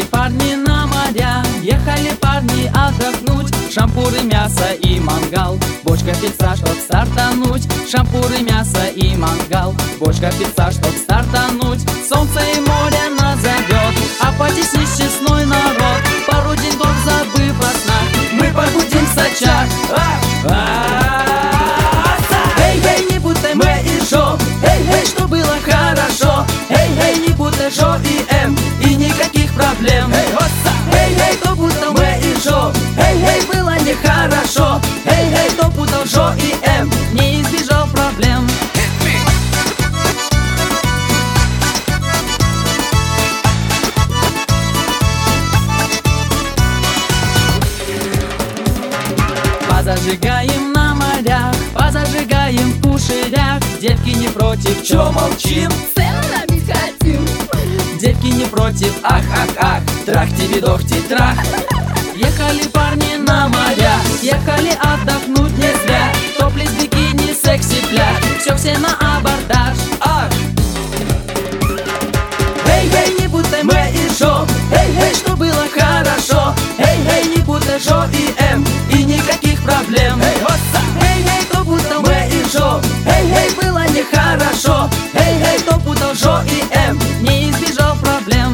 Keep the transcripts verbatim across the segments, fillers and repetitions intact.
парни на моря, ехали парни отдохнуть. Шампуры, мясо и мангал, бочка пицца, чтоб стартануть. Шампуры, мясо и мангал, бочка пицца, чтоб стартануть. Солнце и море нас зовет, а потеснись честной народ. Пару деньков забыв о снах, мы погудим в Сочах. Эй, эй, не путай М и Жо, эй, эй, что было хорошо. Эй, эй, не путай Жо и М, и никаких проблем. Эй, эй, эй, кто путал М и Жо, эй, эй, было нехорошо. Эй, эй, кто путал Жо и М, не избежал проблем. Позажигаем на морях, позажигаем в пушерях. Девки не против, чё молчим? Сцену набить хотим. Девки не против, ах, ах, ах, трахти-видохти, трах. Ехали парни на моря, ехали отдохнуть не зря. Топлес, бикини, секси, пляж, всё все на абордаж. Ах! Эй, эй, не путай М и Жо, эй, эй, что было хорошо. Эй, эй, не путай Жо и М, и никаких проблем. Эй, эй, эй, кто путал М и Жо, эй, эй, было нехорошо. Эй, эй, кто путал Жо и М, не избежал проблем.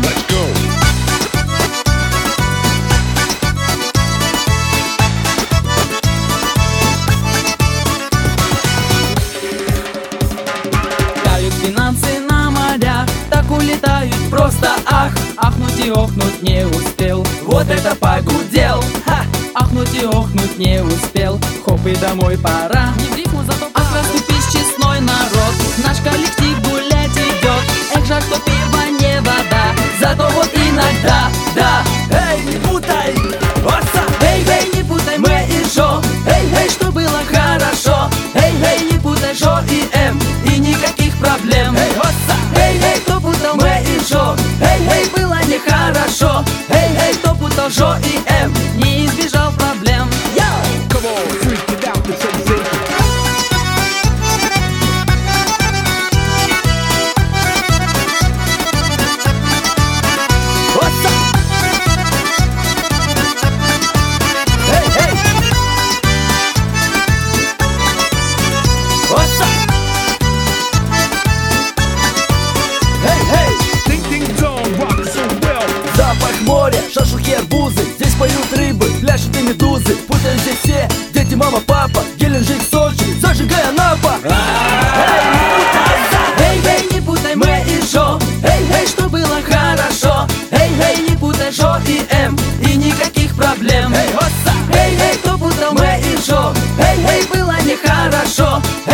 Тают финансы на морях, так улетают просто ах. Ахнуть и охнуть не успел, вот это погудел. Ха! Ахнуть и охнуть не успел, хоп и домой пора. Не в рифму, зато ах, расступись, честной народ, наш коллектив гулять идет. Эх, жаль, что пиво не вода, зато вот иногда, да. Эй, не путай, оса! Эй, эй, не путай М и Жо, эй, эй, что было хорошо. Эй, эй, не путай Жо и М, и никаких проблем. Эй, оса! Эй, эй, кто путал М и Жо, эй, эй, было нехорошо. Эй, эй, кто путал Жо и М, не избежал проблем. Come on, freak it out, the sensation. Оса! Эй, эй! Оса! Эй, эй! Ding ding dong, rock so well. Запах моря, шашлыки, арбузы. Здесь поют рыбы, пляшут и медузы. Путают здесь все, дети, мама, папа. Геленджик, Сочи, зажигай Анапа. Эй, эй, не путай М и Жо, эй, эй, что было хорошо. Эй, эй, не путай Жо и М, и никаких проблем. Эй, эй, кто путал М и Жо, эй, эй, было нехорошо.